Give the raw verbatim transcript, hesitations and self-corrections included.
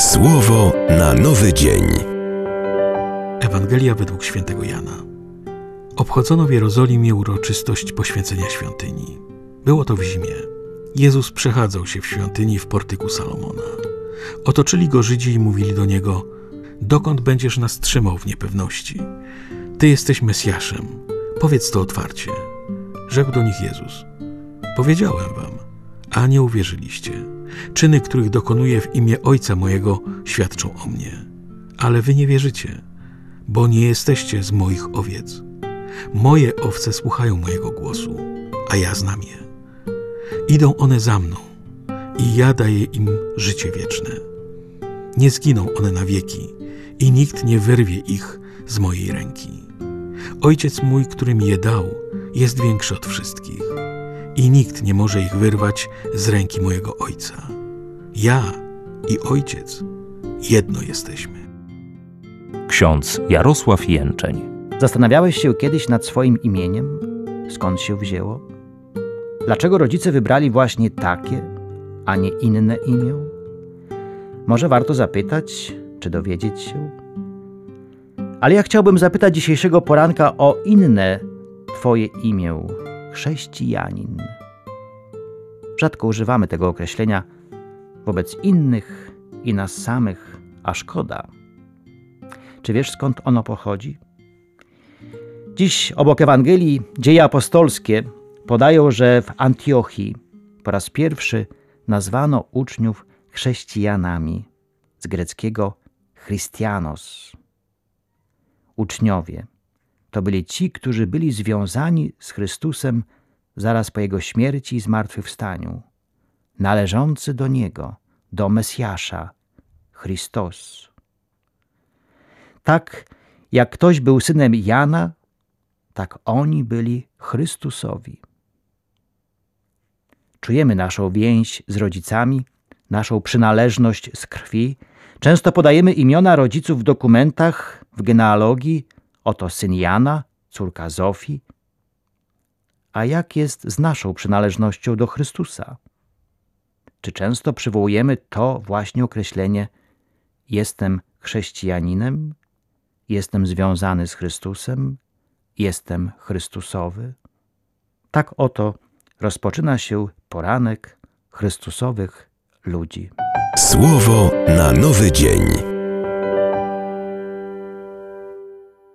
Słowo na nowy dzień. Ewangelia według świętego Jana. Obchodzono w Jerozolimie uroczystość poświęcenia świątyni. Było to w zimie. Jezus przechadzał się w świątyni w portyku Salomona. Otoczyli go Żydzi i mówili do niego: dokąd będziesz nas trzymał w niepewności? Ty jesteś Mesjaszem. Powiedz to otwarcie. Rzekł do nich Jezus: powiedziałem wam, a nie uwierzyliście. Czyny, których dokonuję w imię Ojca mojego, świadczą o mnie. Ale wy nie wierzycie, bo nie jesteście z moich owiec. Moje owce słuchają mojego głosu, a ja znam je. Idą one za mną i ja daję im życie wieczne. Nie zginą one na wieki i nikt nie wyrwie ich z mojej ręki. Ojciec mój, który mi je dał, jest większy od wszystkich i nikt nie może ich wyrwać z ręki mojego Ojca. Ja i Ojciec jedno jesteśmy. Ksiądz Jarosław Jęczeń. Zastanawiałeś się kiedyś nad swoim imieniem? Skąd się wzięło? Dlaczego rodzice wybrali właśnie takie, a nie inne imię? Może warto zapytać, czy dowiedzieć się? Ale ja chciałbym zapytać dzisiejszego poranka o inne Twoje imię – chrześcijanin. Rzadko używamy tego określenia wobec innych i nas samych, a szkoda. Czy wiesz, skąd ono pochodzi? Dziś obok Ewangelii Dzieje apostolskie podają, że w Antiochii po raz pierwszy nazwano uczniów chrześcijanami, z greckiego Christianos. Uczniowie to byli ci, którzy byli związani z Chrystusem zaraz po Jego śmierci i zmartwychwstaniu, należący do Niego, do Mesjasza, Chrystus. Tak jak ktoś był synem Jana, tak oni byli Chrystusowi. Czujemy naszą więź z rodzicami, naszą przynależność z krwi. Często podajemy imiona rodziców w dokumentach, w genealogii. Oto syn Jana, córka Zofii. A jak jest z naszą przynależnością do Chrystusa? Czy często przywołujemy to właśnie określenie: jestem chrześcijaninem, jestem związany z Chrystusem, jestem Chrystusowy? Tak oto rozpoczyna się poranek Chrystusowych ludzi. Słowo na nowy dzień.